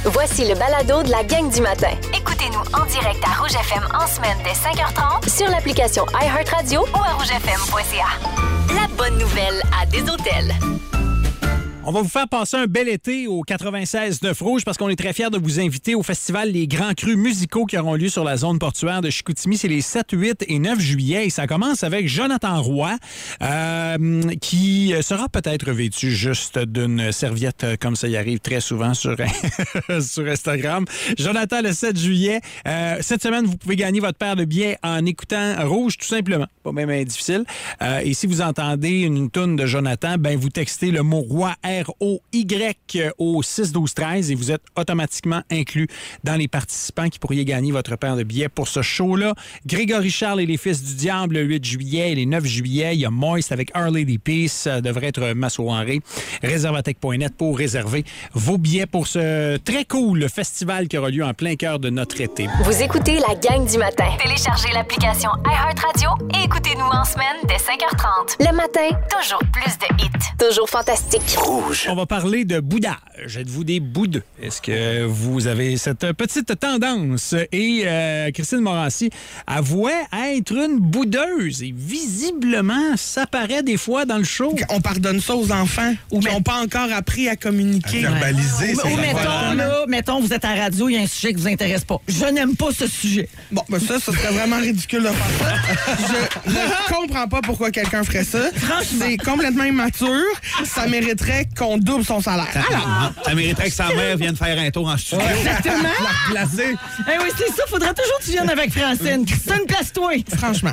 Voici le balado de la gang du matin. Écoutez-nous en direct à Rouge FM en semaine dès 5h30 sur l'application iHeartRadio ou à rougefm.ca. La bonne nouvelle à des hôtels. On va vous faire passer un bel été au 96.9 Rouge parce qu'on est très fiers de vous inviter au festival Les Grands Crus musicaux qui auront lieu sur la zone portuaire de Chicoutimi. C'est les 7, 8 et 9 juillet. Et ça commence avec Jonathan Roy qui sera peut-être vêtu juste d'une serviette comme ça y arrive très souvent sur, sur Instagram. Jonathan, le 7 juillet. Cette semaine, vous pouvez gagner votre paire de billets en écoutant Rouge, tout simplement. Pas même difficile. Et si vous entendez une toune de Jonathan, ben vous textez le mot Roy ROY au 6-12-13 et vous êtes automatiquement inclus dans les participants qui pourraient gagner votre paire de billets pour ce show-là. Grégory Charles et les Fils du Diable le 8 juillet et les 9 juillet. Il y a Moist avec Our Lady Peace. Ça devrait être ma soirée. Réservatech.net pour réserver vos billets pour ce très cool festival qui aura lieu en plein cœur de notre été. Vous écoutez la gang du matin. Téléchargez l'application iHeartRadio et écoutez-nous en semaine dès 5h30. Le matin, toujours plus de hits. Toujours fantastique. On va parler de boudage. Êtes-vous des boudeux? Est-ce que vous avez cette petite tendance? Et Christine Morancy avouait être une boudeuse. Et visiblement, ça paraît des fois dans le show. On pardonne ça aux enfants qui n'ont pas encore appris à communiquer. À verbaliser, c'est mettons, vous êtes à la radio, il y a un sujet qui vous intéresse pas. Je n'aime pas ce sujet. Bon, ben ça serait vraiment ridicule de faire ça. Je ne comprends pas pourquoi quelqu'un ferait ça. Franchement. C'est complètement immature. Ça mériterait qu'on double son salaire. Alors, Ça mériterait que sa mère vienne faire un tour en studio. Exactement. La placer. Eh oui, c'est ça. Faudrait toujours que tu viennes avec Francine. Christine, place-toi. franchement.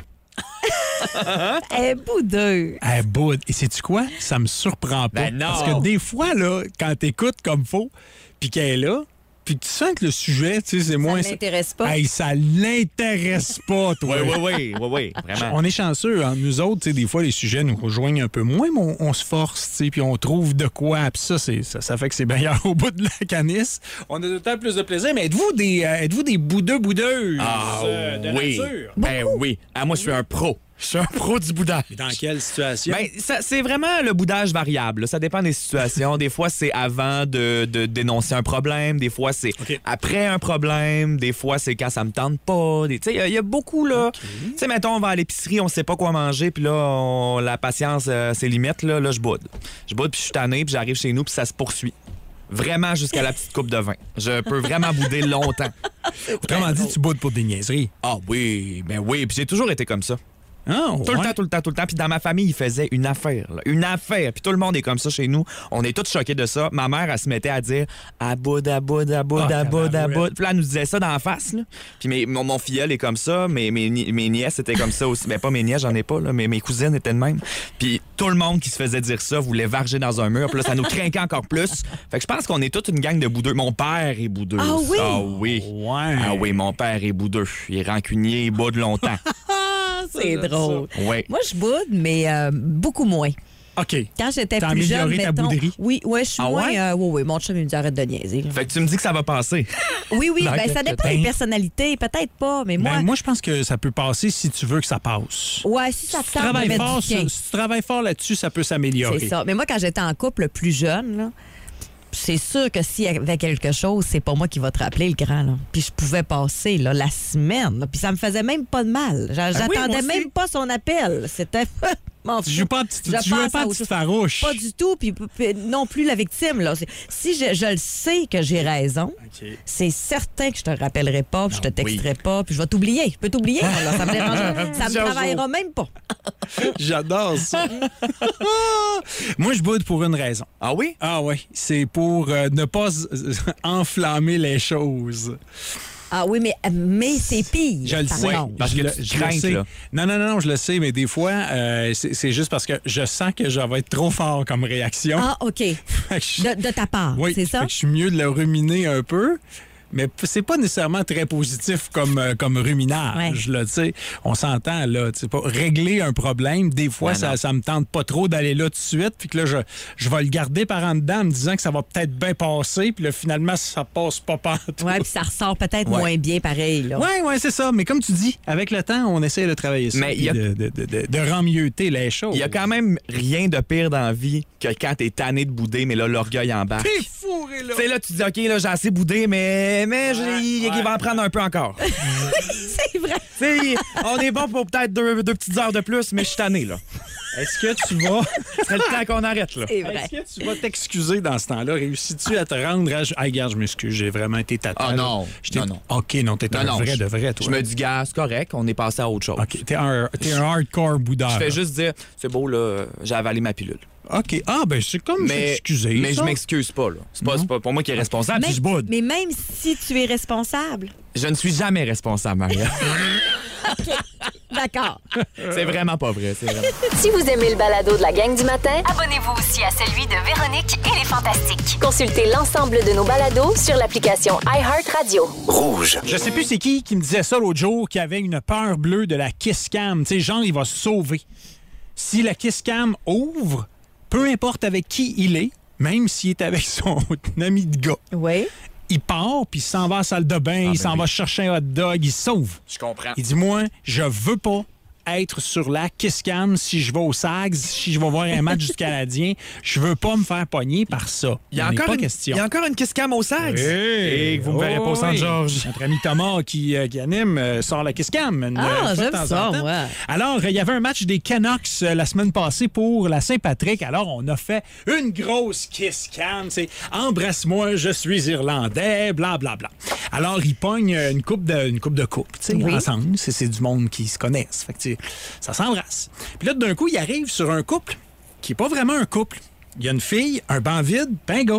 Boudeux. Boude. Et sais-tu quoi? Ça me surprend pas. Ben non. Parce que des fois, là, quand t'écoutes comme faut, puis qu'elle est là, puis que tu sens que le sujet, tu sais, c'est moins... Ça l'intéresse pas. Hey, ça l'intéresse pas, toi. Oui, vraiment. On est chanceux, hein? Nous autres, tu sais, des fois, les sujets nous rejoignent un peu moins, mais on se force, tu sais, puis on trouve de quoi. Puis ça fait que c'est meilleur au bout de la canisse. On a d'autant plus de plaisir. Mais êtes-vous des boudeuses de oui. nature? Ben oui. Ah, moi, je suis un pro. Je suis un pro du boudage. Dans quelle situation? Ben, c'est vraiment le boudage variable. Là. Ça dépend des situations. Des fois, c'est avant de dénoncer un problème. Des fois, c'est après un problème. Des fois, c'est quand ça me tente pas. Tu sais, il y a beaucoup, là. Tu sais, mettons, on va à l'épicerie, on sait pas quoi manger, puis là, la patience, c'est limite. Là, je boude. Je boude, puis je suis tanné, puis j'arrive chez nous, puis ça se poursuit. Vraiment jusqu'à la petite coupe de vin. Je peux vraiment bouder longtemps. Autrement dit, tu boudes pour des niaiseries. Ah oui, ben oui. Puis j'ai toujours été comme ça. Ah, Tout le temps. Puis dans ma famille, ils faisaient une affaire. Là. Une affaire. Puis tout le monde est comme ça chez nous. On est tous choqués de ça. Ma mère, elle se mettait à dire « à boud. » Puis là, elle nous disait ça dans la face. Là. Puis mon filleul est comme ça. Mes nièces étaient comme ça aussi. Ben pas mes nièces, j'en ai pas. Là, mais mes cousines étaient de même. Puis tout le monde qui se faisait dire ça voulait varger dans un mur. Puis là, ça nous craquait encore plus. Fait que je pense qu'on est toute une gang de boudeux. Mon père est boudeux. Ah oui? Ah oui. Ouais. Ah oui, mon père est boudeux. Il est rancunier, il boude longtemps. C'est drôle. Oui. Moi, je boude, mais beaucoup moins. OK. Quand j'étais T'as plus jeune, amélioré ta mettons... bouderie? Oui, je suis Ah moins... ouais? oui, mon chum, il me dit arrête de niaiser. Là. Fait que tu me dis que ça va passer. Oui, Dans ben ça dépend des personnalités. Peut-être pas, mais moi... Moi, je pense que ça peut passer si tu veux que ça passe. Ouais, si ça te Si tu tente de travailles mettre fort, du tien. si tu travailles fort là-dessus, ça peut s'améliorer. C'est ça. Mais moi, quand j'étais en couple plus jeune, là, c'est sûr que s'il y avait quelque chose, c'est pas moi qui va te rappeler, le grand. Là. Puis je pouvais passer là, la semaine. Là, puis ça me faisait même pas de mal. J'attendais même pas son appel. C'était... Tu jouais pas à petite farouche. Pas du tout, puis non plus la victime. Là. Si je le sais que j'ai raison, c'est certain que je te rappellerai pas, puis je te texterai pas, puis je vais t'oublier. Je peux t'oublier. Là, ça me dérangera. Ça me travaillera même pas. J'adore ça. Moi, je boude pour une raison. Ah oui? Ah oui, c'est pour ne pas enflammer les choses. Ah oui, mais c'est pire. Je le sais. Parce que je le sais. là. Non, je le sais, mais des fois, c'est juste parce que je sens que je vais être trop fort comme réaction. Ah, OK. De ta part, oui, c'est ça? Fait que je suis mieux de le ruminer un peu. Mais c'est pas nécessairement très positif comme ruminage. Là, on s'entend, là. Pas régler un problème, des fois, ça me tente pas trop d'aller là tout de suite. Puis que là, je vais le garder par en dedans en me disant que ça va peut-être bien passer. Puis là, finalement, ça passe pas partout. Oui, puis ça ressort peut-être moins bien pareil. Oui, c'est ça. Mais comme tu dis, avec le temps, on essaie de travailler ça. Mais de remmieuter les choses. Il y a quand même rien de pire dans la vie que quand t'es tanné de bouder, mais là, l'orgueil embarque. T'es fourré, là. Tu sais, là, tu dis, OK, là, j'ai assez boudé, mais il va en prendre un peu encore. C'est vrai. Tu sais, on est bon pour peut-être deux petites heures de plus, mais je suis tanné, là. Est-ce que tu vas... C'est le temps qu'on arrête, là. C'est vrai. Est-ce que tu vas t'excuser dans ce temps-là? Réussis-tu à te rendre à... Ah, regarde, je m'excuse, j'ai vraiment été tâteux. Ah non, non. OK, non, t'es un vrai de vrai, toi. Je me dis, gars, c'est correct, on est passé à autre chose. OK, t'es un hardcore boudeur. Je fais juste dire, c'est beau, là, j'ai avalé ma pilule. OK. Ah, ben c'est comme s'excuser. Mais ça. je m'excuse pas, là. C'est pas pour moi qui est responsable, puis je boude. Mais même si tu es responsable. Je ne suis jamais responsable, Maria. D'accord. C'est vraiment pas vrai, c'est vrai. Si vous aimez le balado de la gang du matin, abonnez-vous aussi à celui de Véronique et les Fantastiques. Consultez l'ensemble de nos balados sur l'application iHeartRadio. Rouge. Je sais plus c'est qui me disait ça l'autre jour, qui avait une peur bleue de la kiss cam. Tu sais, genre, il va se sauver. Si la kiss cam ouvre, peu importe avec qui il est, même s'il est avec son ami de gars, Oui. il part, puis il s'en va à la salle de bain, il s'en va chercher un hot dog, il se sauve. Je comprends. Il dit, moi, je veux pas être sur la kiss cam si je vais au SAGS, si je vais voir un match du Canadien. Je veux pas me faire pogner par ça. Il y a encore une kiss cam au SAGS. Et que vous me verrez pas au Saint-Georges. Notre ami Thomas qui anime sort la kiss cam. J'aime ça, moi. Alors, il y avait un match des Canucks la semaine passée pour la Saint-Patrick. Alors, on a fait une grosse kiss cam. C'est embrasse-moi, je suis irlandais, bla bla bla. Alors, ils pognent une coupe de coupe, tu sais, ensemble. C'est du monde qui se connaissent. Fait que, tu sais, ça s'embrasse. Puis là, d'un coup, il arrive sur un couple qui n'est pas vraiment un couple. Il y a une fille, un banc vide, puis un gars.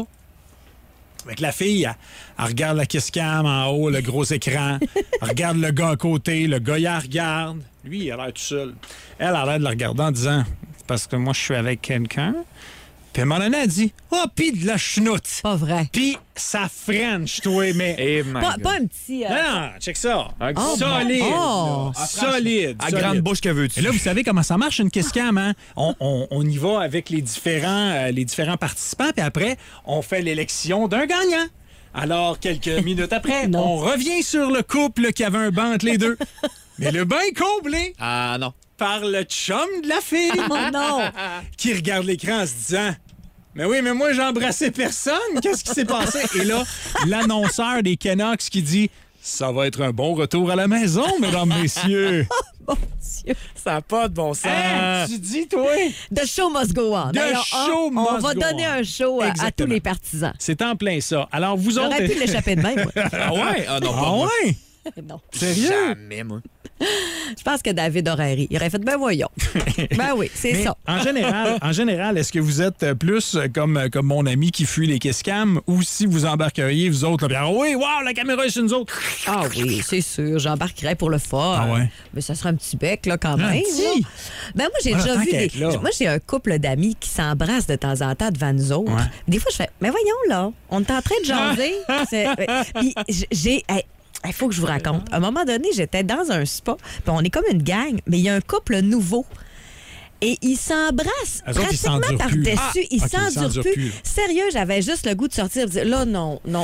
Avec la fille, elle regarde la kiss cam en haut, le gros écran. Elle regarde le gars à côté. Le gars, il la regarde. Lui, il a l'air tout seul. Elle a l'air de le regarder en disant « Parce que moi, je suis avec quelqu'un. » Puis à un moment donné, elle dit « Oh, pis de la chenoute. » Pas vrai. Puis ça French, toi, mais... Pas un petit... Non, check ça. Oh, solide. bon. Là. Solide. À grande bouche que veux-tu. Et là, vous savez comment ça marche, une kiss cam, hein? On y va avec les différents participants, puis après, on fait l'élection d'un gagnant. Alors, quelques minutes après, on revient sur le couple qui avait un banc entre les deux. Mais le bain comblé Ah non. par le chum de la fille. Oh non! Qui regarde l'écran en se disant... Mais oui, mais moi, j'ai embrassé personne. Qu'est-ce qui s'est passé? Et là, l'annonceur des Canucks qui dit « Ça va être un bon retour à la maison, mesdames, messieurs. » Mon Dieu. Ça n'a pas de bon sens. Hein, tu dis, toi? The show must go on. The Alors, show on must va go donner on. un show à tous Exactement. les partisans. C'est en plein ça. Alors, vous autres... J'aurais pu l'échapper de même, moi. Ah ouais? Ah non, pas Ah moi. ouais? Non. Sérieux? Jamais, moi. Je pense que David aurait ri. Il aurait fait, ben voyons. Ben oui, c'est Mais ça. En général, est-ce que vous êtes plus comme mon ami qui fuit les kiss cam ou si vous embarqueriez, vous autres, là, puis, ah oui, wow, la caméra est sur nous autres. Ah oui, c'est sûr. J'embarquerais pour le fun. Ah ouais? Mais ça serait un petit bec, là, quand Un même. petit? là. Ben moi, j'ai Ah, déjà vu t'inquiète, là. Moi, j'ai un couple d'amis qui s'embrassent de temps en temps devant nous autres. Ouais. Des fois, je fais, mais voyons, là, on est en train de jaser. Puis j'ai... Il faut que je vous raconte. À un moment donné, j'étais dans un spa, puis on est comme une gang, mais il y a un couple nouveau. Et ils s'embrassent Eux autres, ils pratiquement s'endurent plus. par-dessus. Ah, Ils ok, ils s'endurent s'endurent plus. plus. Sérieux, j'avais juste le goût de sortir et de dire, là, non. Un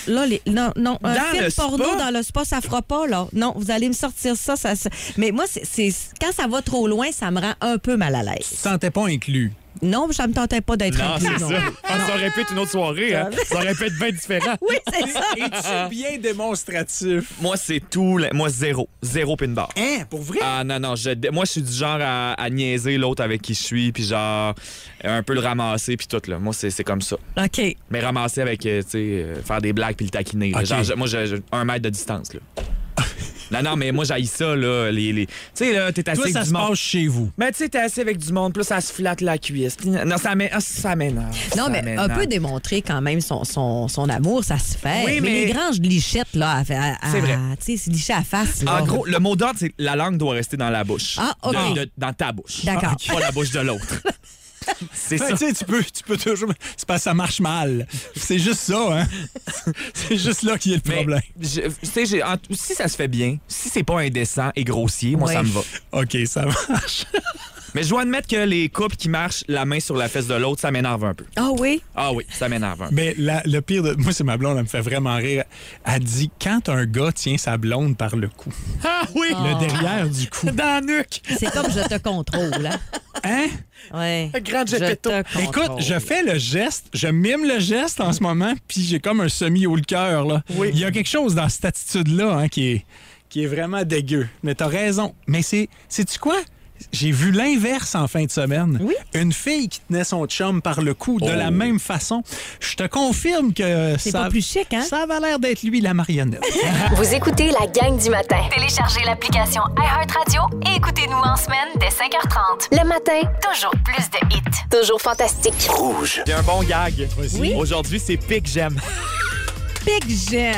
Dans film le porno spa? dans le spa, ça fera pas, là. Non, vous allez me sortir ça. Mais moi, quand ça va trop loin, ça me rend un peu mal à Tu te l'aise. sentais pas inclus. Non, ça me tentait pas d'être Non, inclus, c'est non. ça. Ça aurait pu être une autre soirée. Hein? Ça aurait pu être bien différent. Oui, c'est ça. Es-tu bien démonstratif? Moi, c'est tout. Moi, zéro. Zéro pin bar. Hein, pour vrai? Ah non, moi, je suis du genre à niaiser l'autre avec qui je suis, puis genre un peu le ramasser, puis tout. Là. Moi, c'est comme ça. OK. Mais ramasser avec, tu sais, faire des blagues puis le taquiner. là. Ok. Genre, moi, j'ai 1 mètre de distance. Là. Non, mais moi, j'haïs ça, là. Tu sais, là, t'es assis Toi, avec ça du se monde. passe chez vous. Mais tu sais, t'es assis avec du monde, plus ça se flatte la cuisse. Puis, non, ça m'énerve. Non, Ça mais un m'énerve. peu démontrer quand même son amour, ça se fait. Oui, mais mais- les granges lichettes, là, C'est vrai. Tu sais, c'est liché à face. Là. En gros, le mot d'ordre, c'est la langue doit rester dans la bouche. Ah, OK. Dans ta bouche. D'accord. Pas la bouche de l'autre. C'est Ben, ça. tu sais, tu peux toujours... C'est parce que ça marche mal. C'est juste ça, hein? C'est juste là qu'il y a le Mais, problème. tu sais, si ça se fait bien, si c'est pas indécent et grossier, moi, Oui. ça me va. OK, ça marche. Mais je dois admettre que les couples qui marchent la main sur la fesse de l'autre, ça m'énerve un peu. Ah oui? Ah oui, ça m'énerve un peu. Mais le pire de... Moi, c'est ma blonde, elle me fait vraiment rire. Elle dit, quand un gars tient sa blonde par le cou, Ah oui! le derrière du cou. Dans la nuque! C'est comme je te contrôle, hein? Hein? Ouais. Grand Je Geppetto. te contrôle. Écoute, je fais le geste, je mime le geste en ce moment, puis j'ai comme un semi-haut le cœur, là. Oui. Il y a quelque chose dans cette attitude-là hein, qui est vraiment dégueu. Mais t'as raison. Mais sais-tu quoi? J'ai vu l'inverse en fin de semaine. Oui. Une fille qui tenait son chum par le cou de la même façon. Je te confirme que C'est ça... pas plus chic, hein? Ça avait l'air d'être lui, la marionnette. Vous écoutez la gang du matin. Téléchargez l'application iHeartRadio et écoutez-nous en semaine dès 5h30. Le matin, toujours plus de hits. Toujours fantastique. Rouge. J'ai un bon gag. Oui. Aujourd'hui, c'est pic j'aime. Pic j'aime.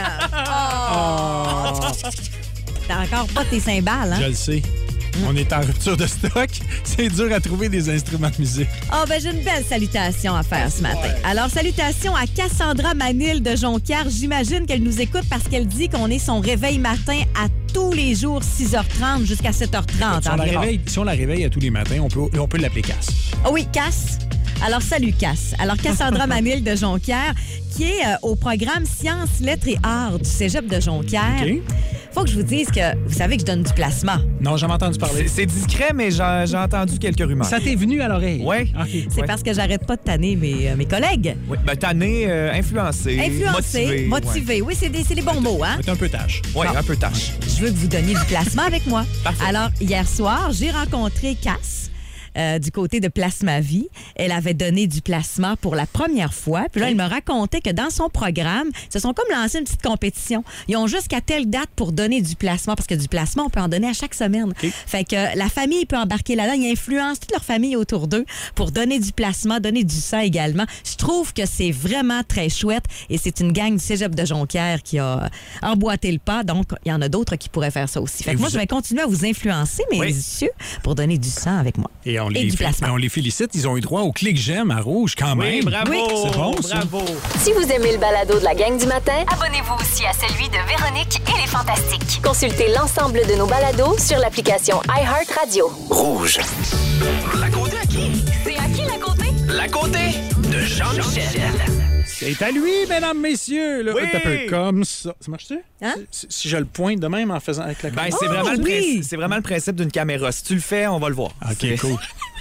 Oh. T'as encore pas tes cymbales, hein? Je le sais. On est en rupture de stock. C'est dur à trouver des instruments de musique. Ah, ben j'ai une belle salutation à faire ce matin. Alors, salutations à Cassandra Manille de Jonquière. J'imagine qu'elle nous écoute parce qu'elle dit qu'on est son réveil matin à tous les jours, 6h30 jusqu'à 7h30 environ. Si on la réveille à tous les matins, on peut l'appeler Cass. Ah oui, Cass. Alors, salut, Cass. Alors, Cassandra Manille de Jonquière, qui est au programme Sciences, Lettres et Arts du Cégep de Jonquière. OK. Faut que je vous dise que vous savez que je donne du plasma. Non, j'en ai entendu parler. C'est discret, mais j'ai entendu quelques rumeurs. Ça t'est venu à l'oreille? Oui. OK. C'est parce que j'arrête pas de tanner mes collègues. Oui. Ben, tanné, influencé, Influencé, motivé. Oui, c'est des bons mots, hein? C'est un peu tâche. Oui, un peu tâche. Je veux que vous donniez du plasma avec moi. Parfait. Alors, hier soir, j'ai rencontré Cass. Du côté de Plasma Vie. Elle avait donné du plasma pour la première fois. Puis là, elle me racontait que dans son programme, ils se sont comme lancé une petite compétition. Ils ont jusqu'à telle date pour donner du plasma, parce que du plasma, on peut en donner à chaque semaine. Fait que la famille peut embarquer là-dedans. Ils influencent toute leur famille autour d'eux pour donner du plasma, donner du sang également. Je trouve que c'est vraiment très chouette et c'est une gang du Cégep de Jonquière qui a emboîté le pas. Donc, il y en a d'autres qui pourraient faire ça aussi. Fait que moi, je vais continuer à vous influencer, mes messieurs, pour donner du sang avec moi. Et on du plasma. on les félicite. Ils ont eu droit au clic j'aime à Rouge quand même. Oui, bravo! Oui. C'est bon, ça. Bravo! Si vous aimez le balado de la gang du matin, abonnez-vous aussi à celui de Véronique et les Fantastiques. Consultez l'ensemble de nos balados sur l'application iHeartRadio. Rouge. La côté à qui? C'est à qui la côté? La côté de Jean-Michel. C'est à lui, mesdames, messieurs. Là, Oui. un peu comme ça. Ça marche-tu? Hein? Si je le pointe de même en faisant avec la Ben, caméra. c'est vraiment, oui. c'est vraiment le principe d'une caméra. Si tu le fais, on va le voir. OK, cool.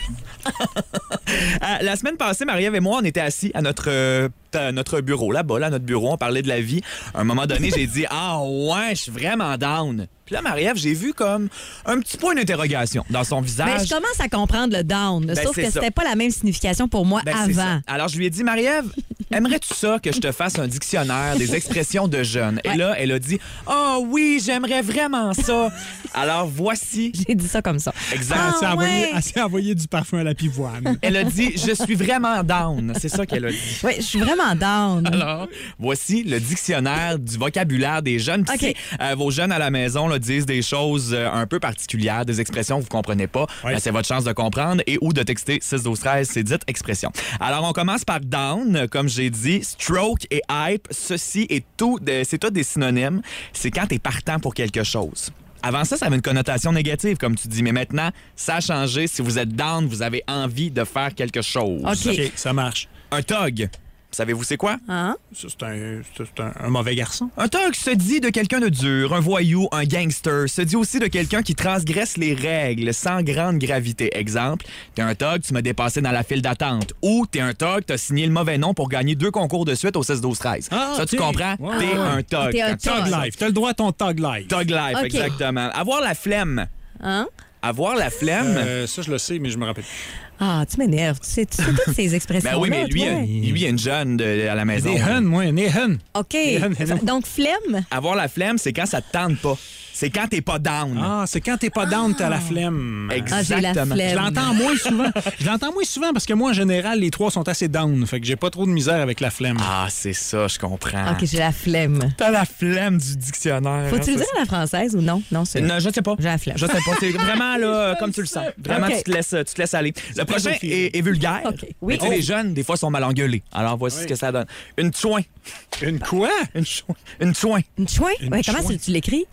La semaine passée, Marie-Ève et moi, on était assis à notre bureau, là-bas, là, notre bureau, on parlait de la vie. À un moment donné, j'ai dit « Ah ouais, je suis vraiment down ». Puis là, Marie-Ève, j'ai vu comme un petit point d'interrogation dans son visage. Ben, je commence à comprendre le down, Ben, sauf c'est que ça. c'était pas la même signification pour moi Ben, c'est ça. avant. Alors, je lui ai dit, Marie-Ève, aimerais-tu ça que je te fasse un dictionnaire des expressions de jeunes? Et là, elle a dit, oh oui, j'aimerais vraiment ça. Alors, voici. J'ai dit ça comme ça. Exact. Elle s'est envoyé du parfum à la pivoine. Elle a dit, je suis vraiment down. C'est ça qu'elle a dit. Oui, je suis vraiment down. Alors, voici le dictionnaire du vocabulaire des jeunes. Puis OK. si vos jeunes à la maison là, disent des choses un peu particulières, des expressions que vous comprenez pas, Ouais. ben, c'est votre chance de comprendre et ou de texter 612-13, c'est dite expression. Alors, on commence par down, comme j'ai dit, stroke et hype. Ceci est tout, c'est tout des synonymes. C'est quand t'es partant pour quelque chose. Avant ça, ça avait une connotation négative, comme tu dis. Mais maintenant, ça a changé. Si vous êtes down, vous avez envie de faire quelque chose. OK. OK, ça marche. Un thug. Savez-vous c'est quoi? Hein? Ça, c'est un mauvais garçon. Un thug se dit de quelqu'un de dur, un voyou, un gangster. Se dit aussi de quelqu'un qui transgresse les règles sans grande gravité. Exemple, t'es un thug, tu m'as dépassé dans la file d'attente. Ou t'es un thug, t'as signé le mauvais nom pour gagner 2 concours de suite au 16-12-13. Ah, ça, tu OK. comprends? Ouais, T'es ouais. un thug. T'es un Quand tu- Tug Tug. Life. T'as le droit à ton Tug Life. Thug life, OK. exactement. Avoir la flemme. Hein? Avoir la flemme. Ça, je le sais, mais je me rappelle. Ah, tu m'énerves. Tu sais toutes ces expressions-là. Ben oui, mais lui, toi. lui, il y a une jeune à la maison. Des huns, moi, des huns. OK. Hello. Donc, flemme. Avoir la flemme, c'est quand ça te tente pas. C'est quand t'es pas down. Ah, c'est quand t'es pas down, t'as la flemme. Ah, j'ai la Exactement. flemme. Je l'entends moins souvent. Je l'entends moins souvent parce que moi, en général, les trois sont assez down. Fait que j'ai pas trop de misère avec la flemme. Ah, c'est ça, je comprends. OK, j'ai la flemme. T'as la flemme du dictionnaire. Faut-tu hein, le ça, dire à la française ou non? Non, c'est... Non, je sais pas. J'ai la flemme. Je sais pas. C'est vraiment là, comme tu le sens. Vraiment, OK. tu te laisses aller. Le prochain Sophie. est vulgaire. OK. Oui. Mais tu sais, les jeunes, des fois, sont mal engueulés. Alors, voici ce que ça donne. Une chouin. Une quoi? Une chouin. Une chouin? Une Ouais, comment chouin. tu l'écris? C'est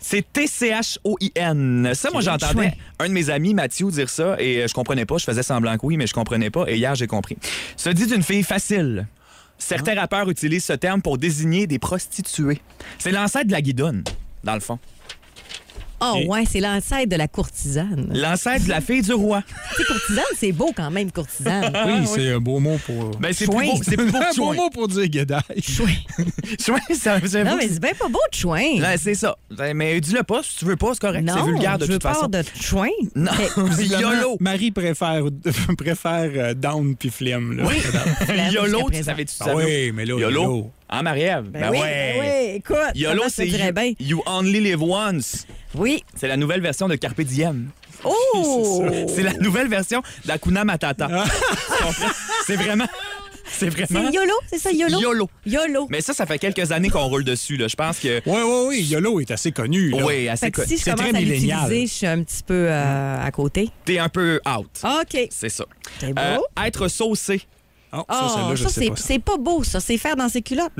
C-H-O-I-N. Ça, moi, j'entendais un de mes amis, Mathieu, dire ça et je comprenais pas. Je faisais semblant que oui, mais je comprenais pas. Et hier, j'ai compris. Ça dit d'une fille facile. Certains rappeurs utilisent ce terme pour désigner des prostituées. C'est l'ancêtre de la guidoune, dans le fond. Oh, ouais, c'est l'ancêtre de la courtisane. L'ancêtre de la fille du roi. Tu sais, courtisane, c'est beau quand même, courtisane. Oui, c'est un beau mot pour... Ben, c'est plus beau, c'est plus beau un que beau chouin. mot pour dire guédaille. Chouin. Chouin, c'est Non, mais c'est bien pas beau de chouin. Là, c'est ça. Mais dis-le pas, si tu veux pas, c'est correct. Non, C'est vulgaire de je veux toute façon. pas de chouin. Non, YOLO. Marie préfère down puis flemme. Là. Oui, YOLO, jusqu'à tu savais-tu ça? Ah oui, mais là, YOLO. Hein, Marie-Ève? Ben oui, ouais. ben oui, écoute. YOLO, ça c'est dirait bien. you only live once. Oui. C'est la nouvelle version de Carpe Diem. Oh! C'est la nouvelle version d'Akuna Matata. Tu comprends? C'est vraiment... C'est vraiment... C'est YOLO, c'est ça, YOLO? YOLO. YOLO. Mais ça fait quelques années qu'on roule dessus. Là. Je pense que... Oui, YOLO est assez connu. Là. Oui, assez Fait que si je C'est commence très à millénial. l'utiliser, je suis un petit peu à côté. T'es un peu out. OK. C'est ça. C'est beau. Être saucé. Oh, Oh, celle-là, je sais pas. ça. c'est pas beau, ça. C'est faire dans ses culottes.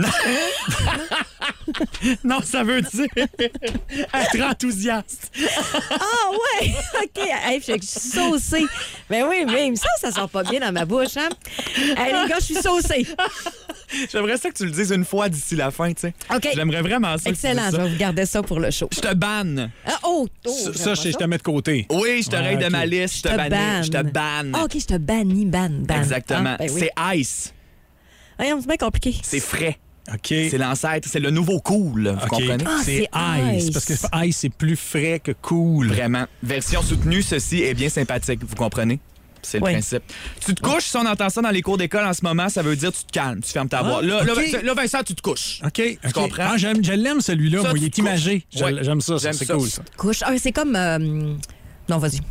Non, ça veut dire être enthousiaste. Ah, ouais. OK. Hey, je suis saucée. Ben oui, mais ça sort pas bien dans ma bouche, hein? Hey, les gars, je suis saucée. J'aimerais ça que tu le dises une fois d'ici la fin, tu sais. OK. J'aimerais vraiment ça. Excellent. Que tu Je dises vais vous garder ça pour le show. ça. Je te banne. Ah, oh, Ça, je te mets de côté. Oui, je te raye de ok. ma liste. Je te banne. Je te banne. Ah, OK, je te bannis, ban. Exactement. Ah, ben oui. C'est ice. Voyons, c'est bien compliqué. C'est frais. OK. C'est l'ancêtre. C'est le nouveau cool. Vous OK. comprenez? Ah, c'est c'est ice. ice. Parce que ice, c'est plus frais que cool. Vraiment. Version soutenue, ceci est bien sympathique. Vous comprenez? C'est le Oui. principe. Tu te couches, si on entend ça dans les cours d'école en ce moment, ça veut dire tu te calmes, tu fermes ta boîte. Là, OK. là, Vincent, tu te couches. OK. Tu comprends? Ah, je l'aime, celui-là. Ça, Moi, tu il est te imagé. couches. Ouais. J'aime ça. J'aime C'est ça. cool, ça. Couche. Ah, c'est comme... Non, vas-y.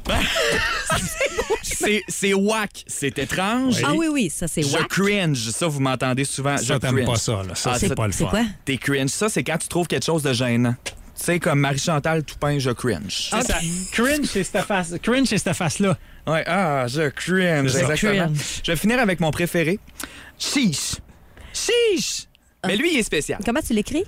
C'est whack. C'est étrange. Oui. Ah oui, ça, c'est Je wack. cringe. Ça, vous m'entendez souvent. Ça, je t'aimes cringe. pas ça. Là. Ça, Ah, c'est ça, pas le C'est fun. quoi? T'es cringe. Ça, c'est quand tu trouves quelque chose de gênant. Tu sais, comme Marie-Chantal Toupin, je cringe. C'est ça. Cringe, c'est cette face. Cringe, c'est cette face-là. Ouais, je cringe. C'est ça. Exactement. Cringe. Je vais finir avec mon préféré. Chiche. Chiche. Mais lui, il est spécial. Comment tu l'écris?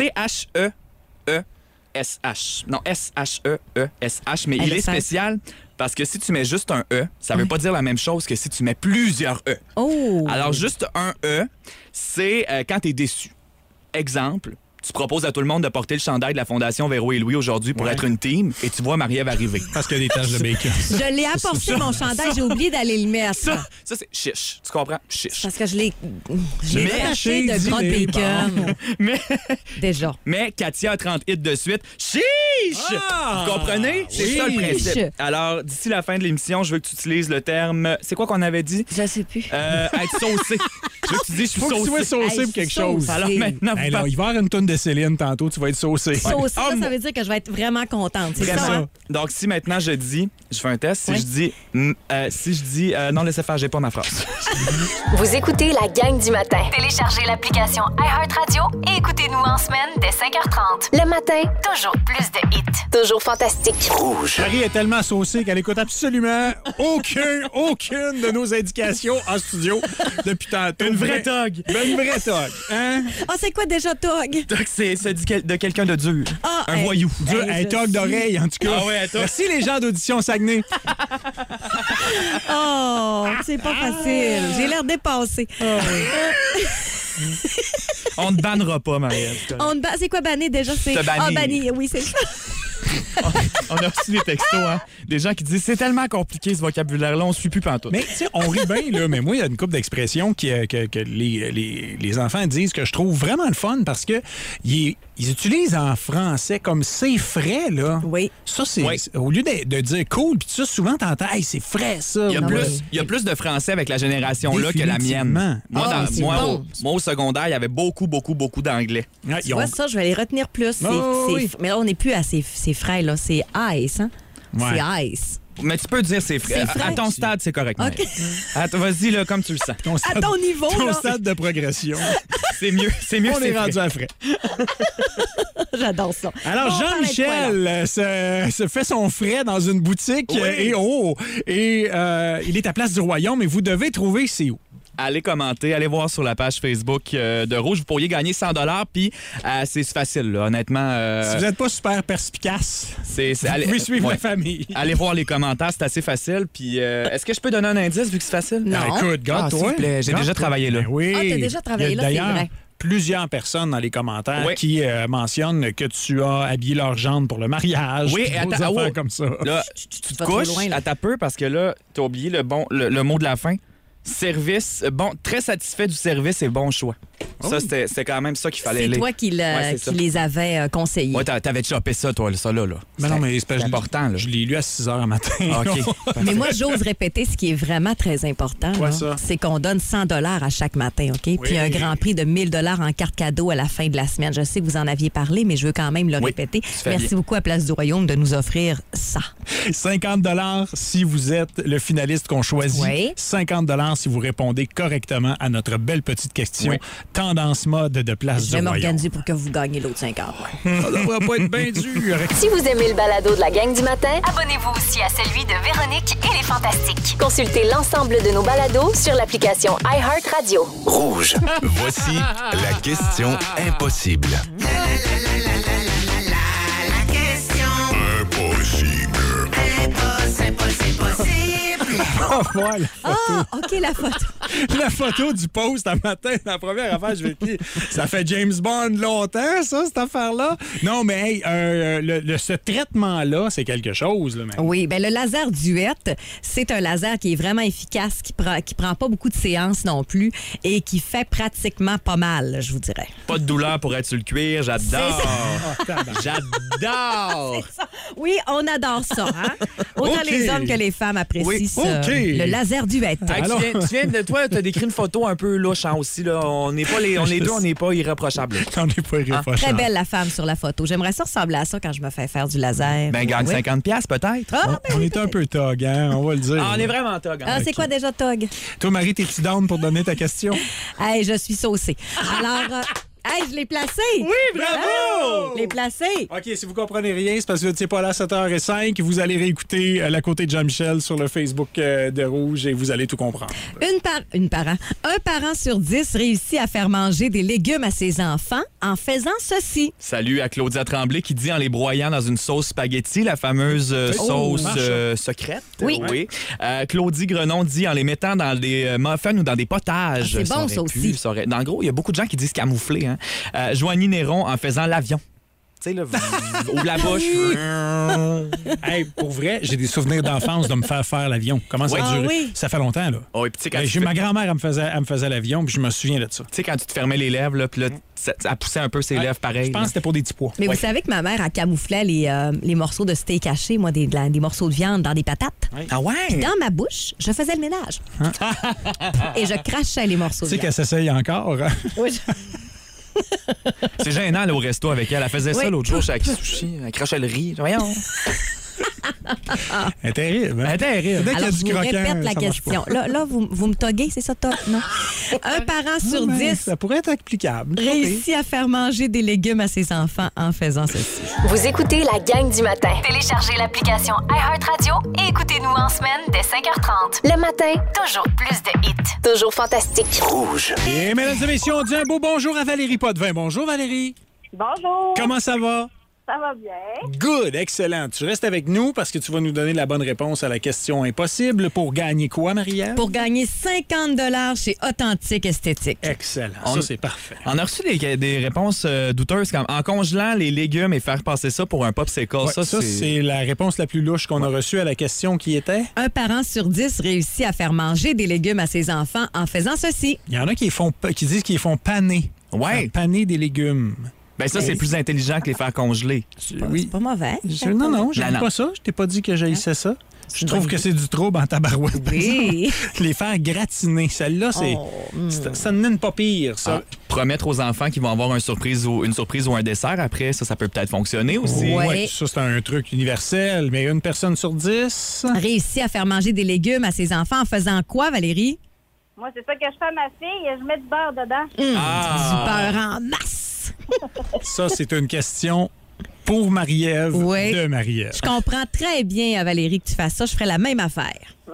C-H-E-E-S-H. Non, S-H-E-E-S-H. Mais Elle il le est fait. spécial parce que si tu mets juste un E, ça veut pas dire la même chose que si tu mets plusieurs E. Oh! Alors, juste un E, c'est quand tu es déçu. Exemple, tu proposes à tout le monde de porter le chandail de la Fondation Véro et Louis aujourd'hui pour être une team et tu vois Marie-Ève arriver. Parce qu'il y a des taches de bacon. Je l'ai apporté, mon chandail. J'ai oublié d'aller le mettre. Ça c'est chiche. Tu comprends? Chiche. Parce que je l'ai Mais acheté de dis-les, gras de bacon. Mais, Déjà. mais Katia a 30 hits de suite. Chiche! Ah! Vous comprenez? C'est Oui. ça le principe. Chiche. Alors, d'ici la fin de l'émission, je veux que tu utilises le terme... C'est quoi qu'on avait dit? Je sais plus. Être saucé. Je veux que tu dises je suis Faut que tu sois saucé. saucé Hey, pour quelque saucé. chose. Alors maintenant, vous Hey, là, parlez- il va y avoir une tonne de Céline tantôt, tu vas être saucé. Sauce, Ah, ça moi- veut dire que je vais être vraiment contente. C'est Vraiment. ça, hein? Donc, si maintenant je dis... Je fais un test. Si Ouais. je dis... non, laissez faire, j'ai pas ma phrase. Vous écoutez la gang du matin. Téléchargez l'application iHeartRadio et écoutez-nous en semaine dès 5h30. Le matin, toujours plus de hits. Toujours fantastique. Marie est tellement saucée qu'elle écoute absolument aucune de nos indications en studio depuis tantôt. Une vraie togue. Une vraie togue. Hein? Ah, c'est quoi déjà, Tog? Donc, c'est dit de quelqu'un de dur. Ah, Un hey. voyou. Un togue d'oreille, en tout cas. Ah ouais, un togue. Merci les gens d'Audition Saguenay. Oh, c'est pas facile. J'ai l'air dépassée. On ne bannera pas, Marie-Ève. C'est quoi banner déjà? C'est... Te bannir. Ah, banni, oui, c'est ça. On a reçu des textos, hein. Des gens qui disent c'est tellement compliqué ce vocabulaire-là, on suit plus pantoute. Mais tu sais, on rit bien, là, mais moi, il y a une couple d'expressions que les enfants disent que je trouve vraiment le fun parce que ils utilisent en français comme c'est frais, là. Oui. Ça, c'est. Oui. Au lieu de dire cool, puis ça, souvent, t'entends, hey, c'est frais, ça. Il y a Ou, il y a plus de français avec la génération-là que la Définitivement. mienne. Moi, Ah, c'est bon. moi, au secondaire, il y avait beaucoup d'anglais. Ouais, Tu vois, ça, je vais les retenir plus. Oh, oui. Mais là, on n'est plus à ces frais, là. C'est ice, hein? Ouais. C'est ice. Mais tu peux dire c'est frais. C'est frais. À ton stade, c'est correct. OK. Marie. Vas-y, là, comme tu le sens. Ton stade- À ton niveau, ton là. stade de progression. C'est mieux, On c'est est rendu frais. à frais. J'adore ça. Alors, Bon, on parlait de Jean-Michel se fait son frais dans une boutique Oui. et il est à Place du Royaume et vous devez trouver c'est où. allez commenter, allez voir sur la page Facebook de Rouge. Vous pourriez gagner 100 $, puis c'est facile, là, honnêtement. Si vous n'êtes pas super perspicace, vous pouvez suivre la famille. Allez voir les commentaires, c'est assez facile. Puis est-ce que je peux donner un indice vu que c'est facile? Non. Écoute, s'il garde-toi. vous plaît, j'ai déjà travaillé là. Ben oui. Ah, t'as déjà travaillé Il y a là, c'est d'ailleurs vrai. plusieurs personnes dans les commentaires Oui. qui mentionnent que tu as habillé leur gendre pour le mariage. Oui, d'autres attends, affaires oh. comme ça. Là, Tu tu te vas trop couches loin, là. à ta peu parce que là, t'as oublié le mot de la fin. Service, bon, très satisfait du service et bon choix. Ça, c'était quand même ça qu'il fallait C'est lire. toi qui c'est ça. les avais conseillés. Ouais, t'avais chopé ça, toi, ça là. Mais non, mais c'est important, là. Je l'ai lu à 6 h matin. OK. Mais moi, j'ose répéter ce qui est vraiment très important. Quoi, là, ça? c'est qu'on donne 100 $ à chaque matin, OK? Puis un grand prix de 1000 $ en carte cadeau à la fin de la semaine. Je sais que vous en aviez parlé, mais je veux quand même le répéter. fais Merci bien. beaucoup à Place du Royaume de nous offrir ça. 50 $ si vous êtes le finaliste qu'on choisit. Oui. 50 $ si vous répondez correctement à notre belle petite question. Oui. Tendance mode de Place Je du vais Royaume. m'organiser pour que vous gagniez l'autre 50. Ça devrait pas être bien dur. Si vous aimez le balado de la gang du matin, abonnez-vous aussi à celui de Véronique et les Fantastiques. Consultez l'ensemble de nos balados sur l'application iHeartRadio. Rouge. Voici la question impossible. Voilà. Ah, OK, la photo. La photo du post un matin, la première affaire, je vais dire, ça fait James Bond longtemps, ça, cette affaire-là. Non, mais hey, ce traitement-là, c'est quelque chose. Là, même. Oui, ben le laser Duette, c'est un laser qui est vraiment efficace, qui prend pas beaucoup de séances non plus et qui fait pratiquement pas mal, je vous dirais. Pas de douleur pour être sur le cuir, j'adore. Ah, tabarnak. J'adore. Oui, on adore ça, hein? Autant OK. les hommes que les femmes apprécient Oui. ça. OK. Le laser Duette. Hey, Alors- tu viens de toi, t'as décrit une photo un peu louche hein, aussi. Là. On est deux, on n'est pas irréprochables. J'en ai pas irréprochable. Très belle la femme sur la photo. J'aimerais ça ressembler à ça quand je me fais faire du laser. Ben, gagne Oui. 50$ peut-être. Ah, ben On oui, est un peu tog, hein, on va le dire. Ah, on est vraiment tog. hein. Ah, c'est quoi déjà, Tog? Toi, Marie, t'es-tu down pour donner ta question? Hey, je suis saucée. Alors, hey, je l'ai placé. Oui, bravo! Je l'ai placé. OK, si vous comprenez rien, c'est parce que vous n'étiez pas là à 7h05. Vous allez réécouter La Côté de Jean-Michel sur le Facebook de Rouge et vous allez tout comprendre. Un parent sur 10 réussit à faire manger des légumes à ses enfants en faisant ceci. Salut à Claudia Tremblay qui dit en les broyant dans une sauce spaghetti, la fameuse sauce marche, secrète. Oui. Claudie Grenon dit en les mettant dans des muffins ou dans des potages. Ah, c'est bon, aurait ça pu, aussi. ça aurait- Dans le gros, il y a beaucoup de gens qui disent camoufler. Hein. Joanie Néron en faisant l'avion. Tu sais, là, ouvre la bouche. Hey, pour vrai, j'ai des souvenirs d'enfance de me faire l'avion. Comment ça a Ah duré? oui? Ça fait longtemps, là. Oh, et puis, tu sais, quand Ben, tu ma grand-mère, elle me faisait l'avion, puis je me souviens de ça. Tu sais, quand tu te fermais les lèvres, là, puis là, ça poussait un peu ses lèvres pareil. Je pense que c'était pour des petits pois. Mais Ouais. vous savez que ma mère, elle camouflait les morceaux de steak haché, moi, des morceaux de viande dans des patates. Ah ouais? Dans ma bouche, je faisais le ménage. Et je crachais les morceaux Tu sais de qu'elle viande. s'essaye encore. Hein? Oui, C'est gênant, aller au resto avec elle. Elle faisait ça Oui. l'autre jour chez Aki Sushi. Elle crachait le riz. Voyons. Elle est terrible. Hein? Elle est terrible. Dès qu'il y a Alors, du je vous croquant, répète la ça marche pas. question. Là, vous me toguez, c'est ça, Tog? Non. Un parent sur Mais 10 ça pourrait être applicable. réussit à faire manger des légumes à ses enfants en faisant ceci. Vous écoutez la gang du matin. Téléchargez l'application iHeartRadio et écoutez-nous en semaine dès 5h30. Le matin, toujours plus de hits. Toujours fantastique. Rouge. Et mesdames et messieurs, on dit un beau bonjour à Valérie Potvin. Bonjour Valérie. Bonjour, Comment ça va? ça va bien? Good, excellent. Tu restes avec nous parce que tu vas nous donner la bonne réponse à la question impossible pour gagner quoi, Marie-Ève? Pour gagner 50 $ chez Authentique Esthétique. Excellent. On- Ça, c'est parfait. On a reçu des réponses douteuses comme en congelant les légumes et faire passer ça pour un popsicle. Ouais, ça, c'est la réponse la plus louche qu'on a reçue à la question qui était. Un parent sur 10 réussit à faire manger des légumes à ses enfants en faisant ceci. Il y en a qui disent qu'ils font paner. Ouais. Faire paner des légumes. Ben ça, c'est plus intelligent que les faire congeler. C'est Oui. pas mauvais. Non, je Non, dis non. pas ça. Je t'ai pas dit que j'haïssais ça. Je une trouve bonne que c'est du trouble en tabarouette. Oui. Les faire gratiner. Celle-là, c'est. Ça n'est pas pire, ça. Ah, promettre aux enfants qu'ils vont avoir une surprise ou un dessert après, ça peut peut-être fonctionner aussi. Ouais. Ouais, ça, c'est un truc universel. Mais une personne sur 10. Réussit à faire manger des légumes à ses enfants en faisant quoi, Valérie? Moi, c'est ça que je fais à ma fille. Je mets du beurre dedans. Ah. Du beurre en masse. Ça, c'est une question pour Marie-Ève Oui. de Marie-Ève. Je comprends très bien, Valérie, que tu fasses ça. Je ferais la même affaire. Bon,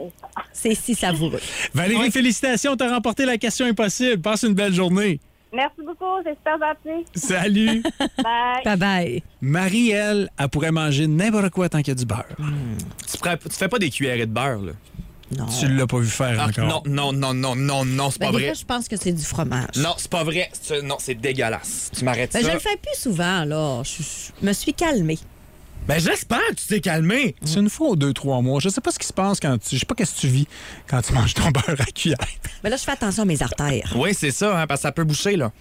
C'est si savoureux. Valérie, félicitations, t'as remporté la question impossible. Passe une belle journée. Merci beaucoup, c'est super gentil. Salut. Bye. Bye-bye. Marie, elle pourrait manger n'importe quoi tant qu'il y a du beurre. Tu fais pas des cuillerées de beurre, là? Non. Tu l'as pas vu faire encore. Non, c'est pas Des vrai. fois, je pense que c'est du fromage. Non, c'est pas vrai. Non, c'est dégueulasse. Tu m'arrêtes ça. Je le fais plus souvent, là. Je me suis calmée. Ben, j'espère que tu t'es calmé. C'est une fois ou 2-3 mois. Je sais pas ce qui se passe quand tu... Je sais pas qu'est-ce que tu vis quand tu manges ton beurre à cuillère. Mais là, je fais attention à mes artères. Oui, c'est ça, hein, parce que ça peut boucher, là.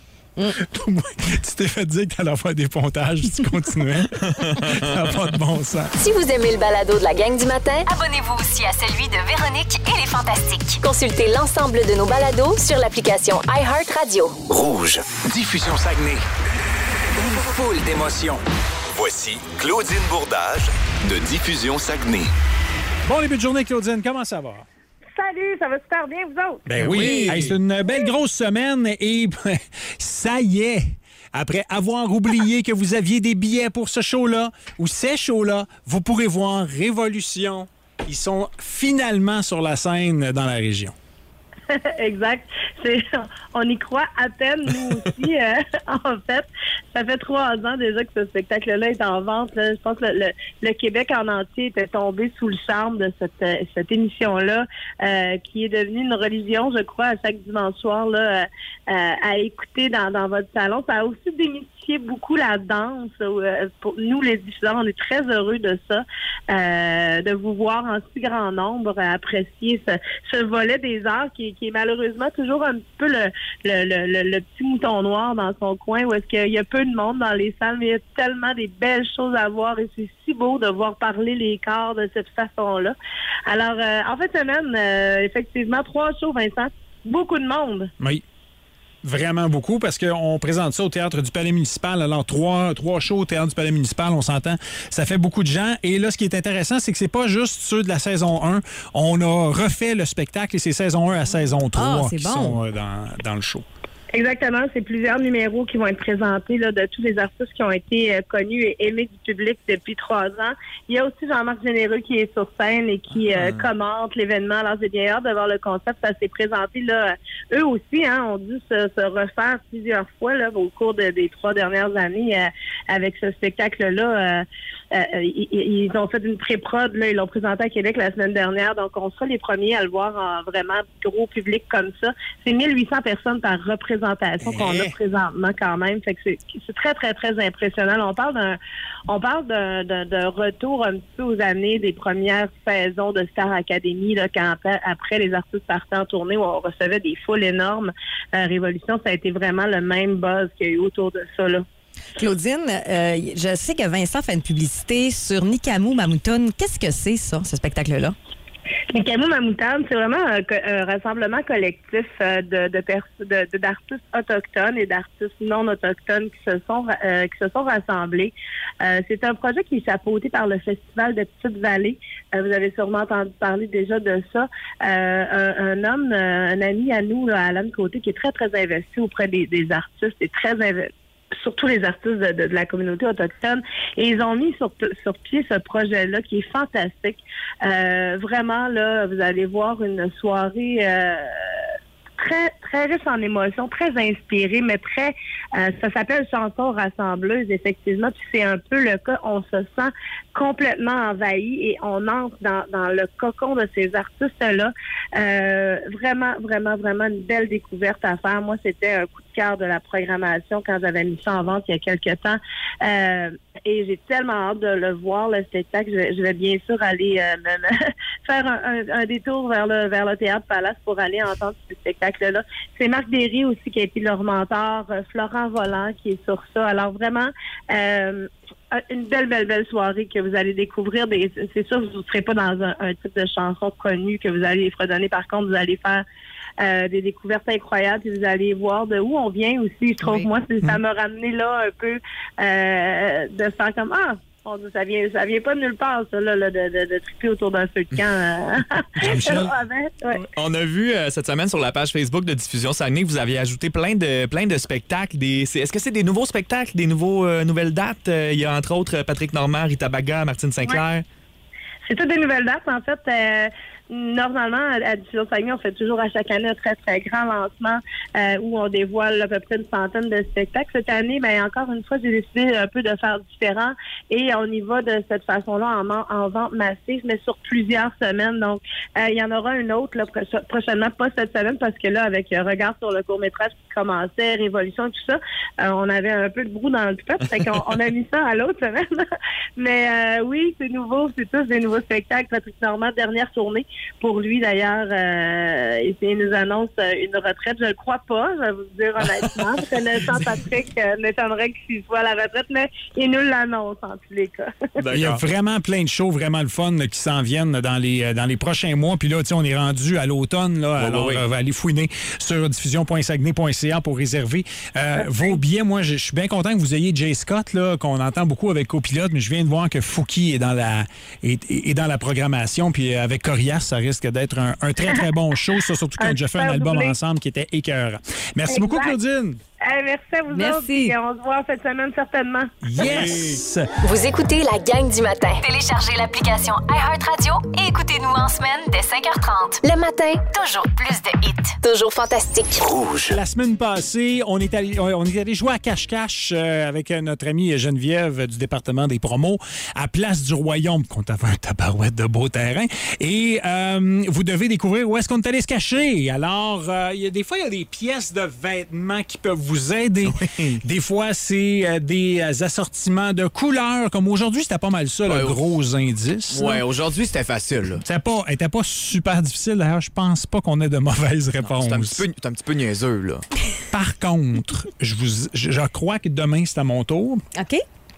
Tu t'es fait dire que t'allais faire des pontages si tu continuais. Ça n'a pas de bon sens. Si vous aimez le balado de la gang du matin, abonnez-vous aussi à celui de Véronique et les Fantastiques. Consultez l'ensemble de nos balados sur l'application iHeartRadio. Rouge. Diffusion Saguenay. Une foule d'émotions. Voici Claudine Bourdage de Diffusion Saguenay. Bon début de journée, Claudine. Comment ça va? Salut, ça va super bien, vous autres? Ben oui. Hey, c'est une belle grosse semaine et ça y est. Après avoir oublié que vous aviez des billets pour ce show-là ou ces shows-là, vous pourrez voir Révolution. Ils sont finalement sur la scène dans la région. Exact. On y croit à peine, nous aussi. En fait, ça fait 3 ans déjà que ce spectacle-là est en vente. Là. Je pense que le Québec en entier était tombé sous le charme de cette émission-là, qui est devenue une religion, je crois, à chaque dimanche soir là, à écouter dans votre salon. Ça a aussi démystifié beaucoup la danse. Pour nous, les diffuseurs, on est très heureux de ça, de vous voir en si grand nombre apprécier ce volet des arts qui est malheureusement toujours un petit peu le petit mouton noir dans son coin où est-ce qu'il y a peu de monde dans les salles, mais il y a tellement des belles choses à voir et c'est si beau de voir parler les corps de cette façon-là. Alors, en fin de semaine, effectivement, 3 shows, Vincent, beaucoup de monde. Oui. Vraiment beaucoup, parce qu'on présente ça au Théâtre du Palais municipal. Alors, 3 shows au Théâtre du Palais municipal, on s'entend, ça fait beaucoup de gens. Et là, ce qui est intéressant, c'est que c'est pas juste ceux de la saison 1. On a refait le spectacle et c'est saison 1 à saison 3 qui sont dans le show. Exactement, c'est plusieurs numéros qui vont être présentés là, de tous les artistes qui ont été connus et aimés du public depuis 3 ans. Il y a aussi Jean-Marc Généreux qui est sur scène et qui commente l'événement. Alors, j'ai bien hâte de voir le concept. Ça s'est présenté là. Eux aussi ont dû se refaire plusieurs fois là, au cours des 3 dernières années avec ce spectacle-là. Ils ont fait une pré-prod, là, ils l'ont présenté à Québec la semaine dernière, donc on sera les premiers à le voir en vraiment gros public comme ça. C'est 1800 personnes par représentation qu'on a présentement quand même, fait que c'est très, très, très impressionnant. On parle d'un retour un petit peu aux années des premières saisons de Star Academy, là, quand après les artistes partaient en tournée où on recevait des foules énormes. Révolution, ça a été vraiment le même buzz qu'il y a eu autour de ça, là. Claudine, je sais que Vincent fait une publicité sur Nikamou Mamoutoun. Qu'est-ce que c'est, ça, ce spectacle-là? Nikamou Mamoutoun, c'est vraiment un rassemblement collectif d'artistes autochtones et d'artistes non autochtones qui se sont rassemblés. C'est un projet qui est chapeauté par le Festival de Petite-Vallée. Vous avez sûrement entendu parler déjà de ça. Un ami à nous, là, Alan Côté, qui est très, très investi auprès des artistes et très investi, surtout les artistes de la communauté autochtone. Et ils ont mis sur pied ce projet-là qui est fantastique. Vraiment, là, vous allez voir une soirée très, très riche en émotions, très inspirée, mais très... ça s'appelle Chanson rassembleuse, effectivement. Puis c'est un peu le cas. On se sent complètement envahi et on entre dans le cocon de ces artistes-là. Vraiment, vraiment, vraiment une belle découverte à faire. Moi, c'était un coup de cœur de la programmation quand j'avais mis ça en vente il y a quelques temps. Et j'ai tellement hâte de le voir, le spectacle. Je vais bien sûr aller faire un détour vers le Théâtre Palace pour aller entendre ce spectacle-là. C'est Marc Derry aussi qui a été leur mentor, Florent Volant qui est sur ça. Alors vraiment, une belle soirée que vous allez découvrir. C'est sûr que vous ne serez pas dans un type de chanson connue que vous allez fredonner. Par contre, vous allez faire des découvertes incroyables et vous allez voir de où on vient aussi. Je trouve, moi, ça m'a ramené là un peu de faire comme ça vient pas de nulle part, ça, là, de triper autour d'un feu de camp. On a vu cette semaine sur la page Facebook de Diffusion Saguenay que vous aviez ajouté plein de spectacles. Est-ce que c'est des nouveaux spectacles, des nouvelles dates? Il y a entre autres Patrick Normand, Rita Baga, Martine Sinclair. Ouais. C'est toutes des nouvelles dates, en fait. normalement, à Diffusion Saguenay, on fait toujours à chaque année un très, très grand lancement où on dévoile à peu près une centaine de spectacles. Cette année, encore une fois, j'ai décidé un peu de faire différent et on y va de cette façon-là en vente massive, mais sur plusieurs semaines. Donc, il y en aura une autre là, prochainement, pas cette semaine, parce que là, avec regard sur le court-métrage qui commençait, Révolution et tout ça, on avait un peu de brou dans le peuple, fait qu'on a mis ça à l'autre semaine. Mais oui, c'est nouveau, c'est tous des nouveaux spectacles. Patrick Normand, dernière tournée pour lui d'ailleurs, il nous annonce une retraite. Je ne le crois pas, je vais vous le dire honnêtement. Connaissant Patrick, m'étonnerait qu'il soit à la retraite, mais il nous l'annonce en tous les cas. Il y a vraiment plein de shows, vraiment le fun là, qui s'en viennent dans les prochains mois. Puis là, on est rendu à l'automne. Là, alors, on va aller fouiner sur diffusion.saguenay.ca pour réserver vos billets. Moi, je suis bien content que vous ayez Jay Scott, là, qu'on entend beaucoup avec Copilote, mais je viens de voir que Fouki est dans la programmation. Puis avec Corias, ça risque d'être un très, très bon show. Ça, surtout quand j'ai fait un album ensemble qui était écœurant. Merci beaucoup, Claudine. Merci à vous autres. Et on se voit cette semaine certainement. Yes! Vous écoutez la gang du matin. Téléchargez l'application iHeartRadio et écoutez-nous en semaine dès 5h30. Le matin, toujours plus de hits. Toujours fantastique. Rouge. La semaine passée, on est allé jouer à cache-cache avec notre amie Geneviève du département des promos à Place du Royaume, qu'on avait un tabarouette de beau terrain. Et vous devez découvrir où est-ce qu'on est allé se cacher. Alors, des fois, il y a des pièces de vêtements qui peuvent vous aider. Oui. Des fois, c'est des assortiments de couleurs. Comme aujourd'hui, c'était pas mal ça, le gros indice. Oui, aujourd'hui, c'était facile. C'était pas super difficile. D'ailleurs, je pense pas qu'on ait de mauvaises réponses. C'est un petit peu niaiseux, là. Par contre, je crois que demain, c'est à mon tour. OK.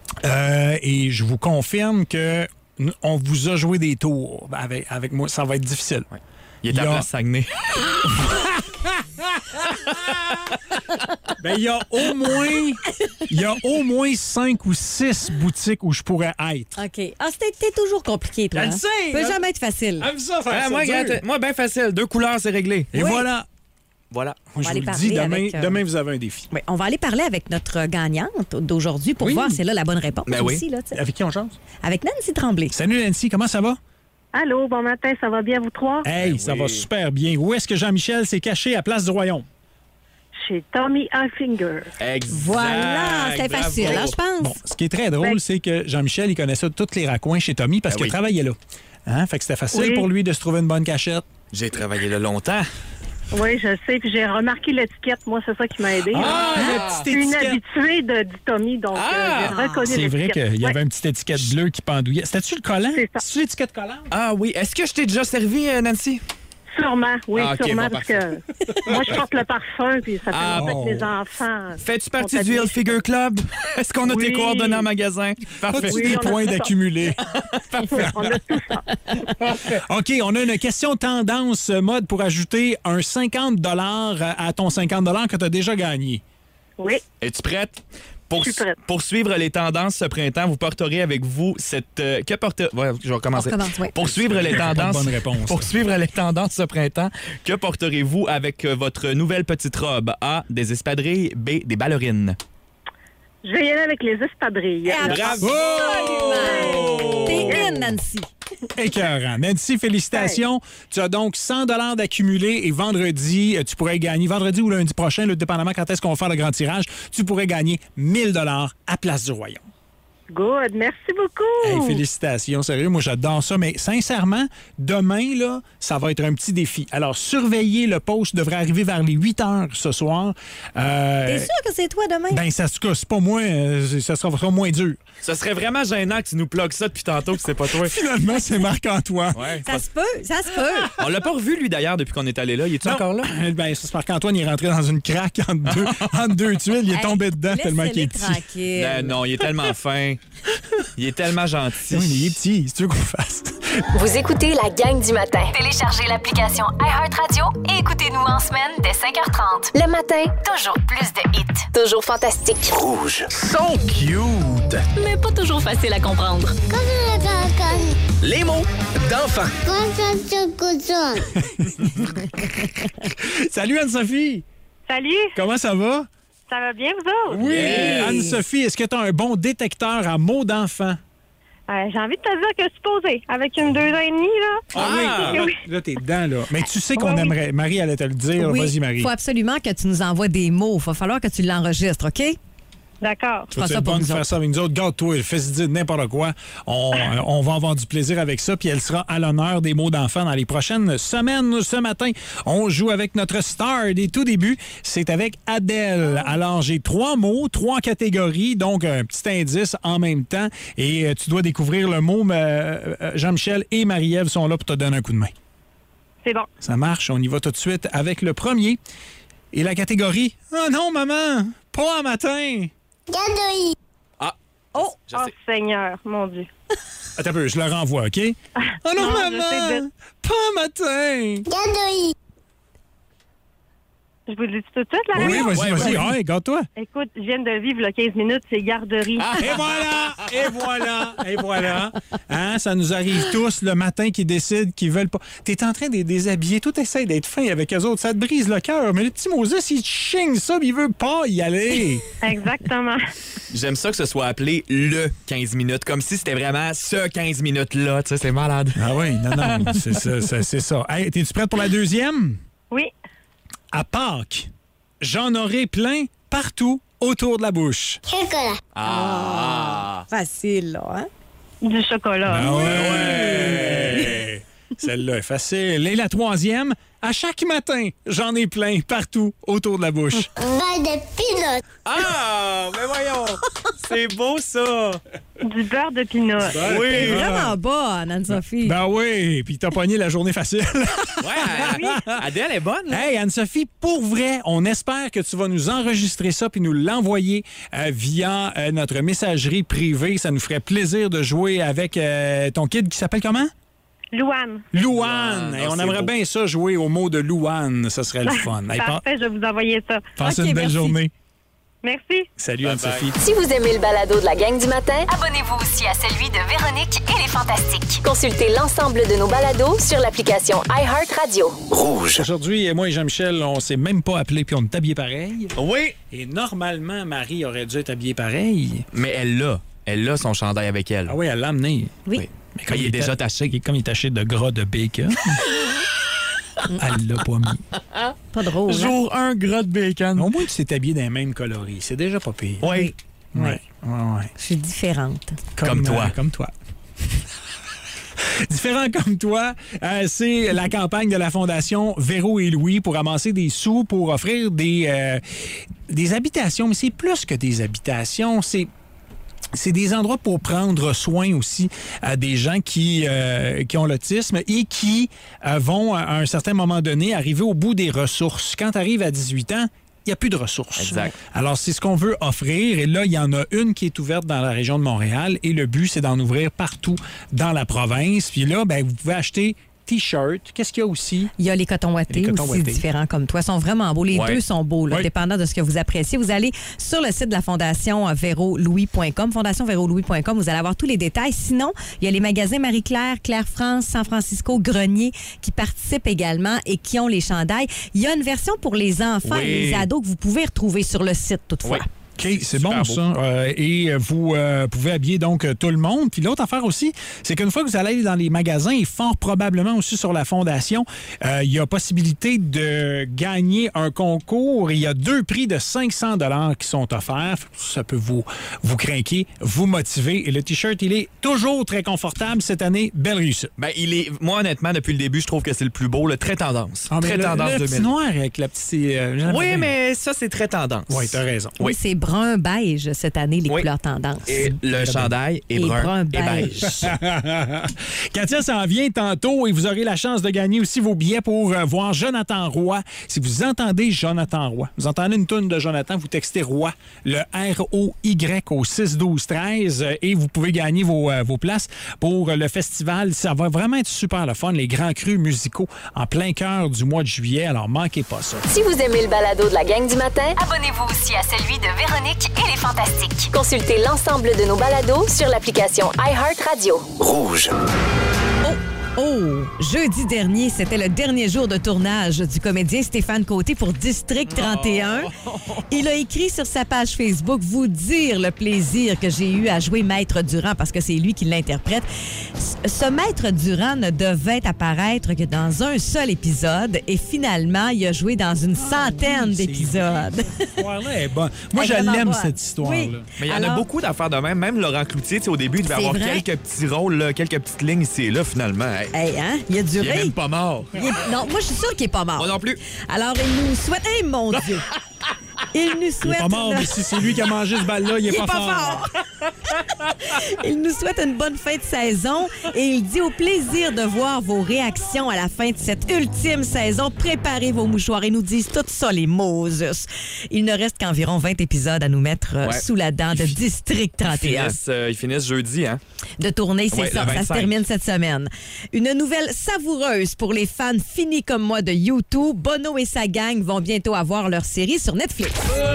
Et je vous confirme que on vous a joué des tours avec moi. Ça va être difficile. Ouais. Il est à Place Saguenay. Il y a au moins 5 ou 6 boutiques où je pourrais être. OK. Ah, c'était toujours compliqué, toi. Je le sais. Ça peut jamais être facile. Aime ça faire ça. Moi, bien facile. 2 couleurs, c'est réglé. Et voilà. Voilà. Je vous le dis, demain, vous avez un défi. Oui, on va aller parler avec notre gagnante d'aujourd'hui pour voir si elle a la bonne réponse aussi. Là, avec qui on chante? Avec Nancy Tremblay. Salut Nancy, comment ça va? Allô, bon matin, ça va bien vous trois? Hey, ça va super bien. Où est-ce que Jean-Michel s'est caché à Place du Royaume? Chez Tommy Hilfiger. Exact. Voilà, c'était facile, hein, je pense. Bon, ce qui est très drôle, c'est que Jean-Michel, il connaissait tous les raccoins chez Tommy parce qu'il travaillait là. Hein? Fait que c'était facile pour lui de se trouver une bonne cachette. J'ai travaillé là longtemps. Oui, je sais. Puis j'ai remarqué l'étiquette. Moi, c'est ça qui m'a aidé. Je suis une habituée du Tommy, donc j'ai reconnu l'étiquette. C'est vrai qu'il y avait une petite étiquette bleue qui pendouillait. C'était-tu le collant? C'est l'étiquette collante? Ah oui. Est-ce que je t'ai déjà servi, Nancy? Sûrement, oui, sûrement, parce parfait. que moi, je porte le parfum, puis ça fait longtemps que les enfants... Fais-tu partie du Hilfiger Club? Est-ce qu'on a tes coordonnées en magasin? Parfait. Des points d'accumuler. Parfait. On a tout ça. OK, on a une question tendance mode pour ajouter un 50 $ à ton 50 $ que tu as déjà gagné. Oui. Es-tu prête? Pour suivre les tendances ce printemps, vous porterez avec vous cette... je vais recommencer. Pour suivre les tendances... Bonne réponse. Pour suivre les tendances ce printemps, que porterez-vous avec votre nouvelle petite robe? A, des espadrilles. B, des ballerines. Je vais y aller avec les espadrilles. Bravo! T'es in, Nancy. Écœurant. Nancy, félicitations. Tu as donc 100 $ d'accumulé et vendredi, tu pourrais gagner, vendredi ou lundi prochain, dépendamment quand est-ce qu'on va faire le grand tirage, tu pourrais gagner 1000 $ à Place du Royaume. Good, merci beaucoup. Hey, félicitations, sérieux, moi j'adore ça, mais sincèrement, demain, là, ça va être un petit défi. Alors, surveillez le post, devrait arriver vers les 8 heures ce soir. T'es sûr que c'est toi demain? Ben, ça se casse, c'est pas moi, ça sera moins dur. Ce serait vraiment gênant que tu nous plugues ça depuis tantôt, que c'est pas toi. Finalement, c'est Marc-Antoine. Ouais, ça se peut. On l'a pas revu, lui, d'ailleurs, depuis qu'on est allé là. Il est-tu encore là? Ben, c'est Marc-Antoine, il est rentré dans une craque entre deux tuiles. Il est tombé dedans tellement qu'il est petit. Tranquille. Non, il est tellement fin. Il est tellement gentil. Oui, il est petit. C'est tu veux qu'on fasse? Vous écoutez la gang du matin. Téléchargez l'application iHeartRadio et écoutez-nous en semaine dès 5h30. Le matin, toujours plus de hits. Toujours fantastique. Rouge. So cute! Mais pas toujours facile à comprendre. Les mots d'enfant. Salut Anne-Sophie! Salut, Comment ça va? ça va bien, vous autres? Oui! Yes. Anne-Sophie, est-ce que tu as un bon détecteur à mots d'enfant? J'ai envie de te dire que supposé, avec une 2 ans et demi, là. Oui. Là, t'es dedans, là. Mais tu sais qu'on aimerait... Marie allait te le dire. Oui, vas-y, Marie. il faut absolument que tu nous envoies des mots. Il va falloir que tu l'enregistres, OK? D'accord. Tu feras ça pour nous faire ça avec nous autres. Garde-toi, fais-y dire n'importe quoi. On va avoir du plaisir avec ça, puis elle sera à l'honneur des mots d'enfants dans les prochaines semaines. Ce matin, on joue avec notre star des tout débuts. C'est avec Adèle. Alors, j'ai 3 mots, 3 catégories, donc un petit indice en même temps. Et tu dois découvrir le mot. Jean-Michel et Marie-Ève sont là pour te donner un coup de main. C'est bon. Ça marche. On y va tout de suite avec le premier. Et la catégorie... Oh non, maman! Pas un matin! Garderie. Ah! Oh Seigneur, mon Dieu. Attends un peu, je le renvoie, OK? Oh non, maman! Pas un matin! Garderie. Je vous le dis tout de suite, la Oui, réponse? vas-y. Ouais, garde-toi. Écoute, je viens de vivre le 15 minutes, c'est garderie. Et voilà. Hein, ça nous arrive tous le matin qui décident qu'ils veulent pas. T'es en train de les déshabiller, tout essaie d'être fin avec eux autres, ça te brise le cœur. Mais le petit Moses, il chigne ça, mais il veut pas y aller. Exactement. J'aime ça que ce soit appelé le 15 minutes, comme si c'était vraiment ce 15 minutes-là. Tu sais, c'est malade. Ah oui, non, c'est ça. Hey, t'es-tu prête pour la deuxième? Oui. À Pâques, j'en aurai plein partout autour de la bouche. Chocolat. Facile, là, hein? Du chocolat. Ah ouais! Celle-là est facile. Et la troisième, à chaque matin, j'en ai plein partout autour de la bouche. Beurre de pinot. Ah! Mais voyons! C'est beau, ça! Du beurre de pinot. Oui! C'est vraiment bonne, Anne-Sophie. Ben oui, puis t'as pogné la journée facile. Ouais, Adèle est bonne. Là. Hey, Anne-Sophie, pour vrai, on espère que tu vas nous enregistrer ça puis nous l'envoyer via notre messagerie privée. Ça nous ferait plaisir de jouer avec ton kid qui s'appelle comment? Louane. Louane. Hey, on aimerait bien ça, jouer au mot de Louane. Ça serait le fun. Hey, Parfait, je vais vous envoyer ça. Passe une belle journée. Merci. Salut Anne-Sophie. Si vous aimez le balado de la gang du matin, abonnez-vous aussi à celui de Véronique et les Fantastiques. Consultez l'ensemble de nos balados sur l'application iHeartRadio. Rouge. Aujourd'hui, moi et Jean-Michel, on s'est même pas appelé puis on est habillés pareil. Oui. Et normalement, Marie aurait dû être habillée pareil. Mais elle l'a. Elle a son chandail avec elle. Ah oui, elle l'a amené. Oui. Mais comme il est déjà taché. Comme il est taché de gras de bacon. Elle l'a pas mis. Pas drôle. Hein? Jour 1, gras de bacon. Au moins, tu t'es habillé dans les mêmes coloris. C'est déjà pas pire. Oui. Ouais. Je suis différente. Comme toi. Comme toi. Différent comme toi, c'est la campagne de la Fondation Véro et Louis pour amasser des sous pour offrir des habitations. Mais c'est plus que des habitations, c'est des endroits pour prendre soin aussi à des gens qui ont l'autisme et qui vont, à un certain moment donné, arriver au bout des ressources. Quand tu arrives à 18 ans, il n'y a plus de ressources. Exact. Alors, c'est ce qu'on veut offrir. Et là, il y en a une qui est ouverte dans la région de Montréal. Et le but, c'est d'en ouvrir partout dans la province. Puis là, ben, vous pouvez acheter T-shirt. Qu'est-ce qu'il y a aussi? Il y a les cotons ouatés aussi différents comme toi. Ils sont vraiment beaux. Les deux sont beaux, là, dépendant de ce que vous appréciez. Vous allez sur le site de la Fondation VéroLouis.com, fondationvérolouis.com. Vous allez avoir tous les détails. Sinon, il y a les magasins Marie-Claire, Claire France, San Francisco, Grenier qui participent également et qui ont les chandails. Il y a une version pour les enfants et les ados que vous pouvez retrouver sur le site toutefois. Oui. OK, c'est bon ça. Et vous pouvez habiller donc tout le monde. Puis l'autre affaire aussi, c'est qu'une fois que vous allez dans les magasins et fort probablement aussi sur la Fondation, il y a possibilité de gagner un concours. Il y a 2 prix de 500 $ qui sont offerts. Ça peut vous craquer, vous motiver. Et le T-shirt, il est toujours très confortable cette année. Belle réussite. Ben, moi, honnêtement, depuis le début, je trouve que c'est le plus beau. Très tendance. Très tendance le 2000. petit noir avec la petite... oui, mais ça, c'est très tendance. Oui, t'as raison. Oui, c'est brun-beige cette année, les couleurs tendances. Et le chandail est brun et beige. Katia s'en vient tantôt et vous aurez la chance de gagner aussi vos billets pour voir Jonathan Roy. Si vous entendez Jonathan Roy, vous entendez une toune de Jonathan, vous textez Roy, le R-O-Y au 6-12-13 et vous pouvez gagner vos places pour le festival. Ça va vraiment être super le fun, les grands crus musicaux en plein cœur du mois de juillet, alors manquez pas ça. Si vous aimez le balado de la gang du matin, abonnez-vous aussi à celui de Véronique et les Fantastiques. Consultez l'ensemble de nos balados sur l'application iHeartRadio. Rouge. Oh, jeudi dernier, c'était le dernier jour de tournage du comédien Stéphane Côté pour District 31. Il a écrit sur sa page Facebook « Vous dire le plaisir que j'ai eu à jouer Maître Durand » parce que c'est lui qui l'interprète. Ce Maître Durand ne devait apparaître que dans un seul épisode et finalement, il a joué dans une centaine d'épisodes. Bon. Moi, je l'aime, cette histoire-là. Oui. Mais il y en a beaucoup d'affaires de même. Même Laurent Cloutier, au début, il devait avoir vrai. quelques petits rôles, là, quelques petites lignes ici et là, finalement. Hey, hein? Il a Il duré. est même pas mort. Non, moi, je suis sûre qu'il n'est pas mort. Moi non plus. Alors, il nous souhaite... Hey, mon Dieu! Il nous souhaite... Il est pas mort, mais si c'est lui qui a mangé ce bal-là, il est pas fort. Il nous souhaite une bonne fin de saison et il dit au plaisir de voir vos réactions à la fin de cette ultime saison. Préparez vos mouchoirs. Ils nous disent tout ça, les Moses. Il ne reste qu'environ 20 épisodes à nous mettre sous la dent de District 31. Ils finissent jeudi, hein? De tournée, c'est Ouais, ça. le Ça se 25. termine cette semaine. Une nouvelle savoureuse pour les fans finis comme moi de YouTube. Bono et sa gang vont bientôt avoir leur série sur Netflix.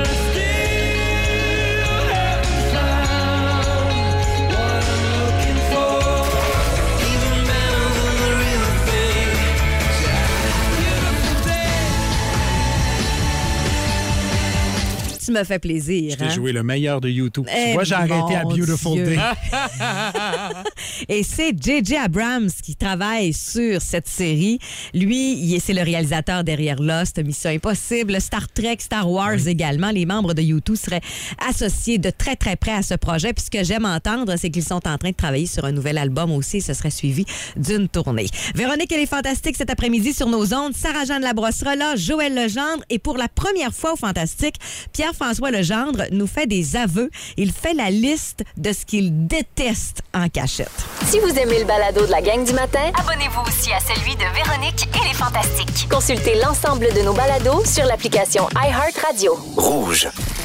Tu me fais plaisir. Je t'ai joué le meilleur de YouTube. Eh, Tu vois, j'ai arrêté à mon Beautiful Dieu. Day. Et c'est J.J. Abrams qui travaille sur cette série. Lui, c'est le réalisateur derrière Lost, Mission Impossible, Star Trek, Star Wars également. Les membres de YouTube seraient associés de très, très près à ce projet. Puis ce que j'aime entendre, c'est qu'ils sont en train de travailler sur un nouvel album aussi. Ce serait suivi d'une tournée. Véronique, elle est fantastique cet après-midi sur nos ondes. Sarah-Jeanne Labrosse sera là, Joël Legendre. Et pour la première fois au Fantastique, Pierre-François Legendre nous fait des aveux. Il fait la liste de ce qu'il déteste en cachette. Si vous aimez le balado de la gang du matin, abonnez-vous aussi à celui de Véronique et les Fantastiques. Consultez l'ensemble de nos balados sur l'application iHeartRadio. Rouge.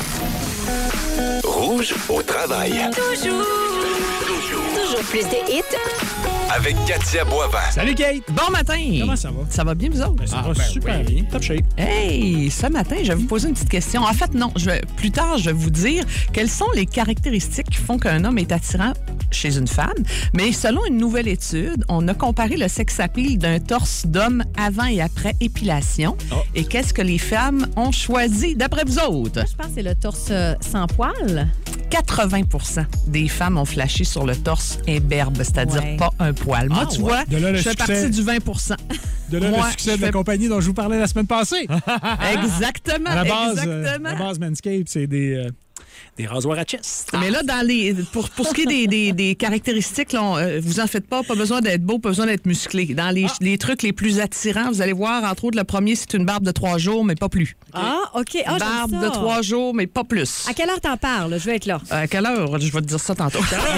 Rouge au travail. Toujours plus de hits. Avec Katia Boivin. Salut, Kate. Bon matin! Comment ça va? Ça va bien, vous autres? Ça va super bien. Top shape. Hey, ce matin, je vais vous poser une petite question. En fait, non, plus tard, je vais vous dire quelles sont les caractéristiques qui font qu'un homme est attirant chez une femme. Mais selon une nouvelle étude, on a comparé le sex appeal d'un torse d'homme avant et après épilation. Et qu'est-ce que les femmes ont choisi d'après vous autres? Je pense que c'est le torse sans poil. 80% des femmes ont flashé sur le torse imberbe, c'est-à-dire pas un poil. Moi, tu vois, De là, le je fais succès. partie du 20%. De là, Moi, le succès je de la fais- compagnie dont je vous parlais la semaine passée. Exactement, À la base, exactement. la base Manscaped, c'est des rasoirs à chest. Mais là, pour ce qui est des caractéristiques, là, vous en faites pas besoin d'être beau, pas besoin d'être musclé. Dans les trucs les plus attirants, vous allez voir, entre autres, le premier, c'est une barbe de 3 jours, mais pas plus. Ah, OK. Ah, Barbe j'aime ça. de 3 jours, mais pas plus. À quelle heure t'en parles? Je vais être là. À quelle heure? Je vais te dire ça tantôt.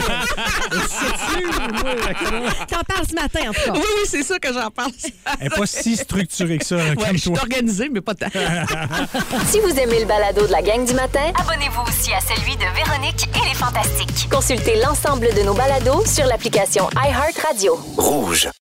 T'en parles ce matin, en tout cas. Oui, c'est ça que j'en pense. Elle n'est pas si structurée que ça, Ouais, comme je suis toi. organisée, mais pas tant. Si vous aimez le balado de la gang du matin, abonnez-vous aussi à celui de Véronique et les Fantastiques. Consultez l'ensemble de nos balados sur l'application iHeartRadio. Rouge.